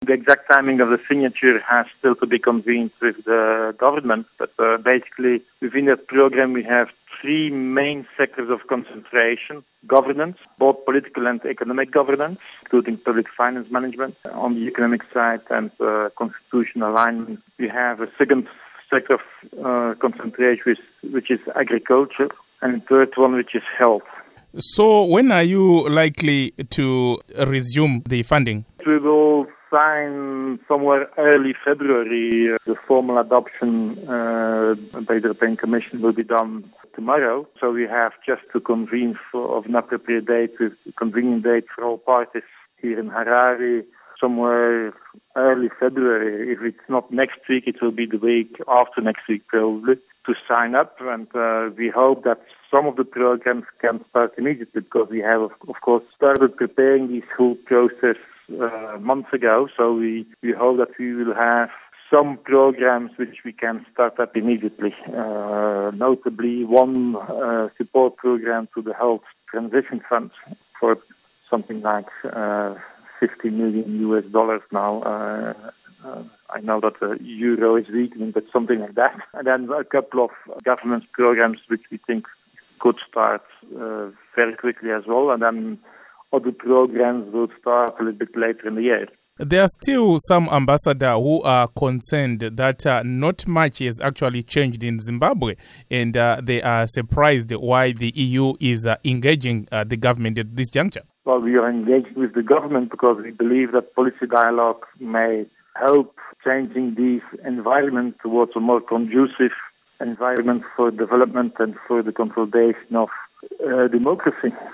The exact timing of the signature has still to be convened with the government, but basically within that program we have three main sectors of concentration: governance, both political and economic governance, including public finance management on the economic side, and constitutional alignment. We have a second sector of concentration which is agriculture, and the third one which is health. So when are you likely to resume the funding? We will sign somewhere early February. The formal adoption by the European Commission will be done tomorrow. So we have just to convene of an appropriate date, with a convenient date for all parties here in Harare, somewhere early February. If it's not next week, it will be the week after next week probably, to sign up. And we hope that some of the programs can start immediately, because we have, of course, started preparing this whole process months ago. So we hope that we will have some programs which we can start up immediately. Notably, one support program to the Health Transition Fund for something like $50 million now. I know that the euro is weakening, but something like that. And then a couple of government programs which we think could start very quickly as well. And then other programs will start a little bit later in the year. There are still some ambassadors who are concerned that not much has actually changed in Zimbabwe, and they are surprised why the EU is engaging the government at this juncture. Well, we are engaged with the government because we believe that policy dialogue may help changing this environment towards a more conducive environment for development and for the consolidation of democracy.